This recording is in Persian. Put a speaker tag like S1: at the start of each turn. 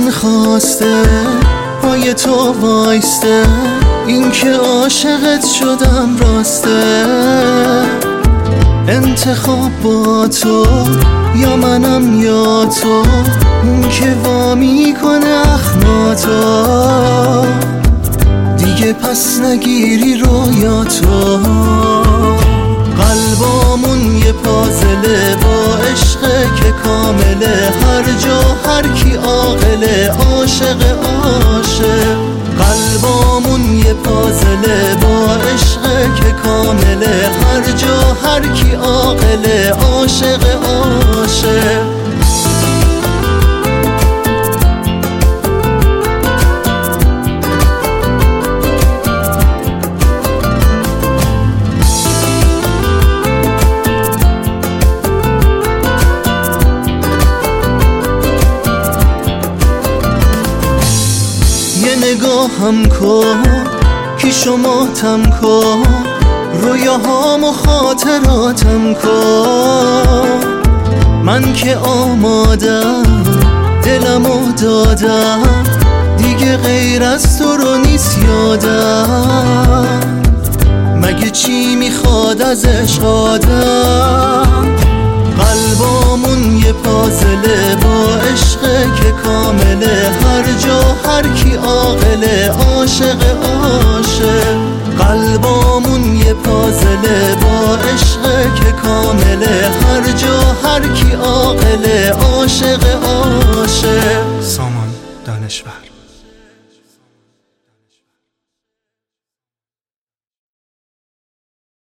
S1: من خواسته پای تو وایسته، این که عاشقت شدم راسته. انتخاب با تو، یا منم یا تو، اون که وامی کنه اخماتو. دیگه پس نگیری رویاتو. قلبامون یه پازله با عشقه که کامله، هر جا هر کی عاقله عاشق عاشق. قلبامون یه پازله با عشقه که کامله، هر جا هر کی عاقله عاشق عاشق. یه نگاهم کن که شما تم کن، رویاهام و خاطراتم کن. من که آمادم دلمو دادم، دیگه غیر از تو رو نیست یادم. مگه چی میخواد از عشق آدم؟ قلبامون یه پازله با عشقه که کامله، هر جا هر کی عاقله عاشق عاشق. قلبامون یه پازله با عشقه که کامله، هر جا هر کی عاقله عاشق عاشق.
S2: سامان دانشور.